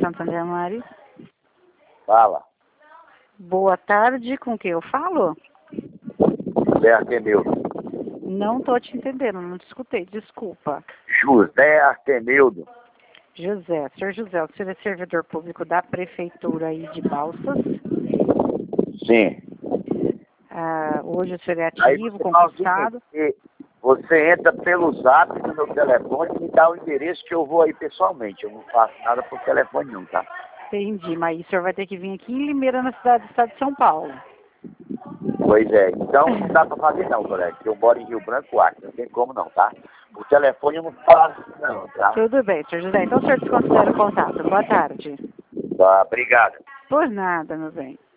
Santander Mari. Fala. Boa tarde, com quem eu falo? José Artemildo. Não estou te entendendo, não te escutei, desculpa. José Artemildo. José, senhor José, o senhor é servidor público da prefeitura aí de Balsas? Sim. Hoje o senhor é Aí ativo, você concursado? você entra pelo zap no meu telefone e me dá o endereço que eu vou aí pessoalmente. Eu não faço nada por telefone não, tá? Entendi, mas o senhor vai ter que vir aqui em Limeira, na cidade do estado de São Paulo. Pois é. Então não dá pra fazer não, colega. Eu moro em Rio Branco, Acre. Não tem como não, tá? Por telefone eu não faço não, tá? Tudo bem, senhor José. Então o senhor desconsidera o contato. Boa tarde. Tá, obrigado. Por nada, meu bem.